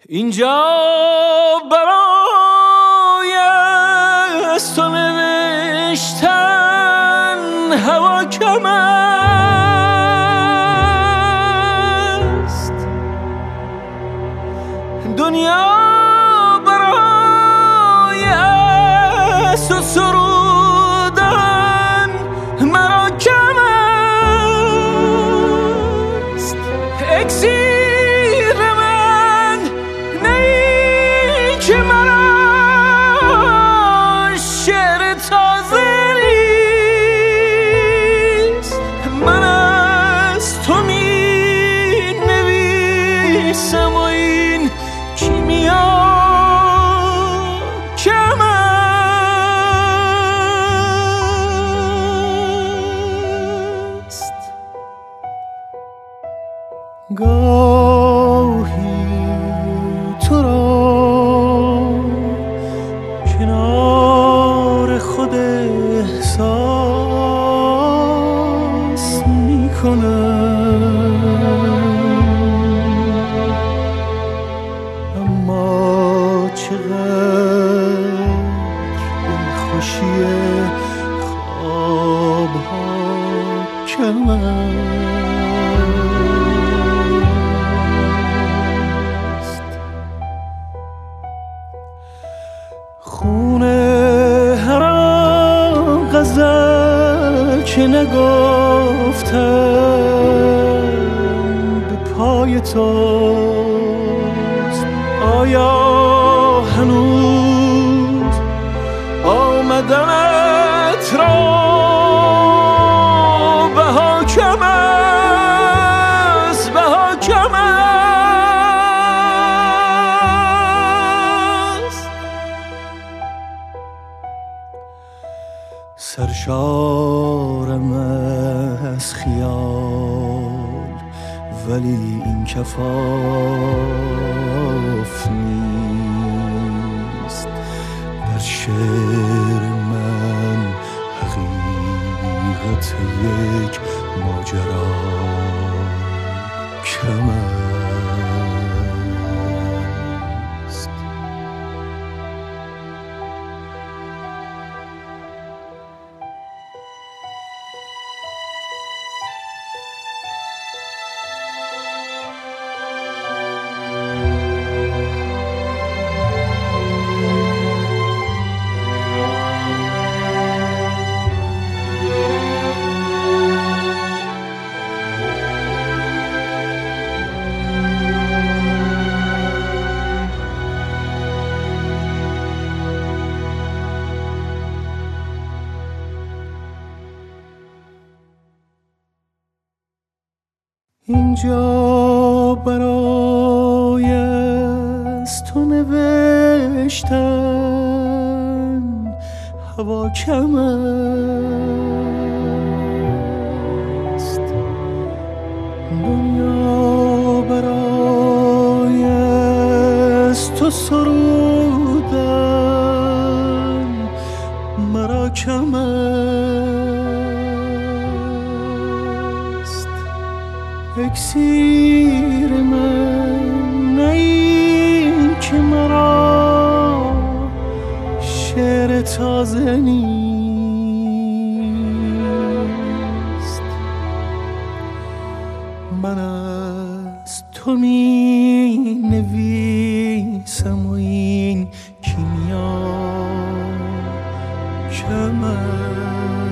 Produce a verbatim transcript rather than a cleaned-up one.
اینجا برای از تو نوشتن هوا کم است، دنیا برای از تو سرودن مرا کم است. اکسیر من نی که مرا شعر تازه نیست، من از تو می نویسم و این کیمیا کم است. گاهی تو را کنار خود احساس می کنم، اما چقدر دلخوشی خوابها کم است. خونه هر آن غزل که نگفتم به پای توست، آیا هنوز آمدنت را بها کم است، بها کم است. سرشارم از خیال ولی این کفاف نیست، در شعر من حقیقت یک ماجرا کم است. اینجا برای از تو نوشتن هوا کم است، دنیا برای از تو سرودن مرا کم است. اکسیر من نی که مرا شعر تازه نیست، من از تو می نویسم و این کیمیا کم است.